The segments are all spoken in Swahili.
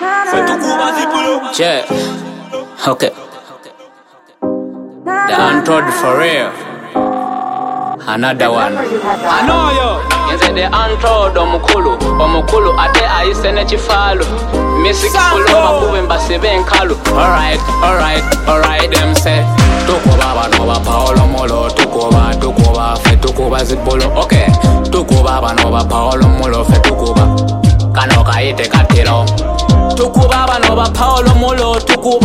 Yeah. Okay. The untold for real. Another one. I know yo. Yenze the untold omukulu ate ayise ne chifalu. Music kuloba kube mbasibe nkalu. Alright them say. Tukuba bano ba Paolo Molo tukuba fe tukuba zibolo. Okay. Tukuba bano ba Paolo Molo fe tukuba. Kano kaite katiro. Tukuba bano ba Paolo Molo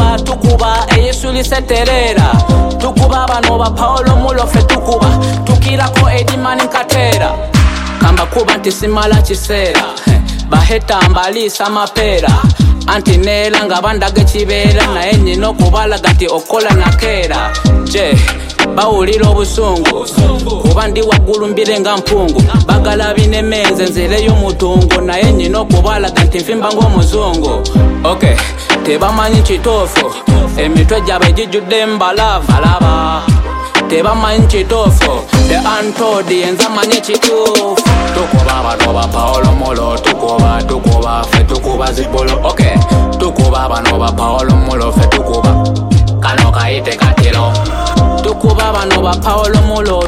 tukuba Yesu liseterera. Tukuba bano ba Paolo Molo fe tukuba tukirako edimani katera. Kamba kuba ntisimala chisera baheta mbalisa mapera antinela ngabandage chibera na enyi no kubala gati okola nakera. Je bawulira obusungu kuba ndi waggulu mbirenga mpungu bagala binemenze nzire y'omutungu na enyi no kubala gati nfimba ng'omuzungu. Okay tebamanyi kitofu emitwe gyabe gijjudde mbalava tebamanyi kitofu the untold yenza manyi kituufu. Tukuba bano ba Paolo Molo tukuba fe tukuba zibolo. Okay tukuba bano ba Paolo Molo fe tukuba kano kaite katiro. Tukuba bano ba Paolo Molo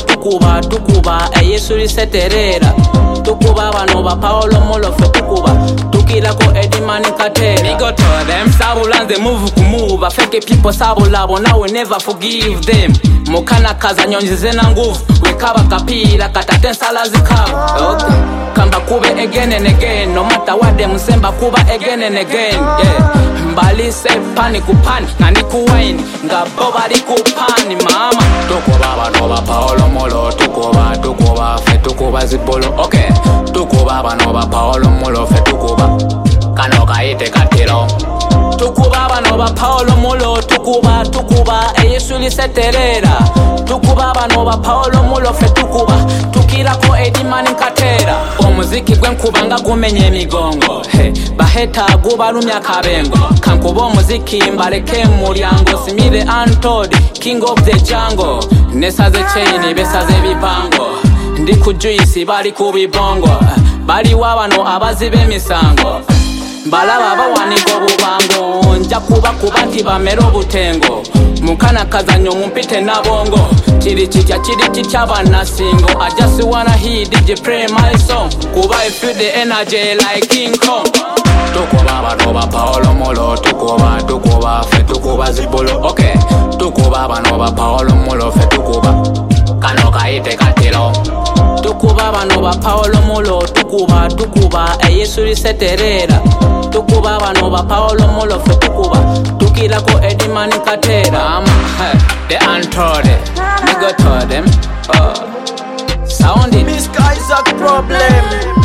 tukuba Yesu liseterera. Tukuba bano ba Paolo Molo fe tukuba tukirako edimani katera. We go to them sabulanze move kumuva fake people sabulabo now we never forgive them. Mukana kaza nyonjize na nguvu wekaba kapira katate nsala zikaba. Okay kamba kube again and again no matter what them semba kuba again and again. Yeah mbali se pani kupani na nikuwaini ngabo bali kupani mama. Tukuba bano ba Paolo Molo tukuba fe tukuba zibolo. Okay tukuba bano ba Paolo Molo fe tukuba kano kaite katiro. Tukuba bano ba Paolo Molo tukuba Yesu liseterera. Tukuba bano ba Paolo Molo fe tukuba tukirako edimani katera. Omuziki gwenkubanga gumenye emigongo baheta gubalumya kabengo kankuba omuziki mbaleke mulyango simire untold king of the jungle. Nesaze chain besaze bipango ndi kujuisi bali kubibongo bali wabano abazibe emisango mbalaba bawaniko bubango nja kuba nti bamera obutengo mukana kazanyo mumpite nabongo kiri kitya banasingo. I just wanna hear DJ play my song kuba I feel the energy like King Kong. Tukuba bano ba Paolo Molo tukuba fe tukuba zibolo. Okay tukuba bano ba Paolo Molo fe tukuba kano kaite katiro. Tukuba bano ba Paolo Molo tukuba Yesu liseterera. Tukuba bano ba Paolo Molo fe tukuba tukirako edimani katera. The untold we go to them sounding Miss Isaac problem.